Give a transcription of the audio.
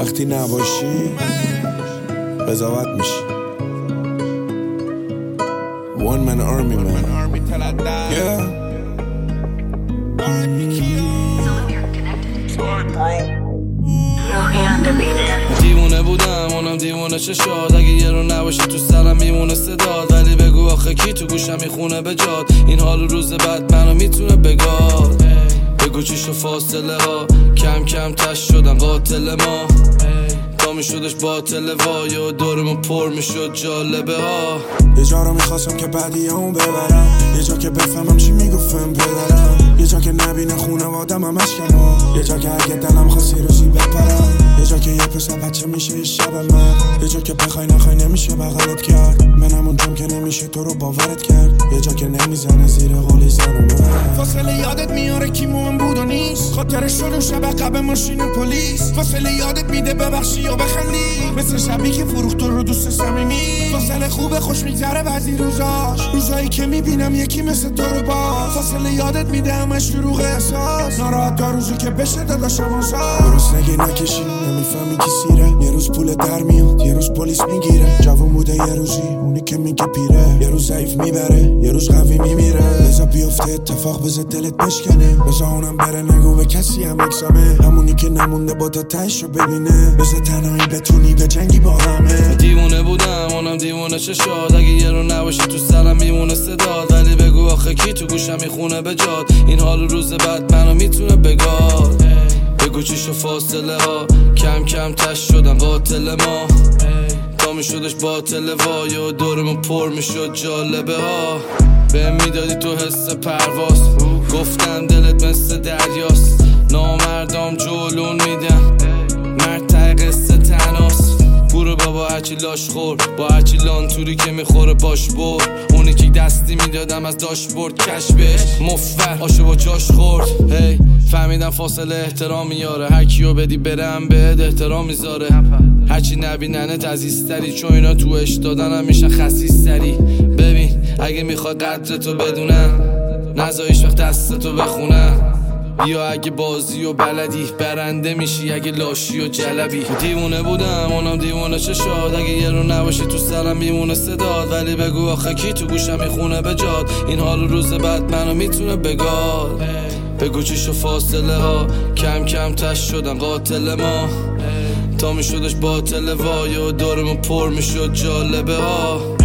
وقتی نباشی قضاوت میشی. One man army man. Yeah. دیوونه بودم اونم دیوونه چشاد. اگه یه رو نباشه تو سرم میمونه صداد. ولی بگو آخه کی تو گوشم میخونه به جاد. این حال روز بعد منو میتونه بگاد. بگو چیشو فاصله ها کم کم تش شدن قاتل ما. تا میشدش باطل وای و دورمون پر میشد جالبه ها. یه جا رو میخواستم که بعدی اون ببرم. یه جا که بفهمم چی میگفتم پدرم. یه جا که نبینه خونوادم هم اشکنم. یه جا که اگه دلم خواستی روزی بپرم. یه جا که یه پسر بچه میشه یه شب من. یه جا که بخوای نخوای نمیشه بغلت کرد. منم اونجام که نمیشه تو رو باورت کرد. یه جا که نمیزنه زیر قولی زنم. فاصله یادت میاره کی موام بود و نیست. خاطرش شد اون شب عقب ماشین پلیس. فاصله یادت میده ببخشی یا بخندی. مثل شبی که فروخت رو دوست صمیمی. فاصله خوبه خوش میگذره بعضی روزایی که میبینم یکی مثل تو رو باز. فاصله یادت میده همه شروع احساس. ناراحت تا روزی که بشه داداشم آزاد. درست نگی نکشی نمیفهمی کی سیره. یه روز پول در میاد یه روز پلیس میگیره. جوون بوده یه روزی اونی که میگه پیره. یه روز ضعیف میبره یه روز قوی میمیره. بذار بیفته اتفاق بذار دلت بشکنه. بذار اونم بره نگو به کسی هم اکسامه. همونی که نمونده با تا تهش رو ببینه. بذار تنهایی بتونی به جنگی با همه. دیوونه بودم اونم دیوونه چشاد. اگه یه رو نباشه تو سرم میمونه صداد. ولی بگو آخه کی تو گوشم میخونه به جاد. این حال روز بعد منو میتونه بگاد. بگو چیشو فاصله ها کم کم تش شدن قاتل ما. تا میشدش باطل وای و دورمون پر میشد جالبه ها. به میدادی تو حس پرواز. گفتم دلت مثل دریاست. نامردام جلون میدم مرد ته قصه تناست. برو بابا هرچی لاش خور با هرچی لانتوری که میخوره باش بر. اونی که دستی میدادم از داشبورد کشبش مفر آشو با جاش خورد. هی فهمیدم فاصله احترام میاره. هر کیو بدی برم بهت احترام میذاره. هرچی نبیننت عزیزتری چون اینا تو اش دادنم میشن خسیستری. ببین اگه میخوای قدرتو بدونم نذار هیچ وقت دستتو بخونم. یا اگه بازی و بلدی برنده میشی اگه لاشی و جلبی. دیوونه بودم اونم دیوونه چشاد. اگه یه رو نباشه تو سرم میمونه صداد. ولی بگو آخه کی تو گوشم میخونه به جاد. این حال روز بعد منو میتونه بگاد. بگو چیشو فاصله ها کم کم تش شدن قاتل ما. تا میشدش باطل وای و دورمون پر میشد جالبه ها.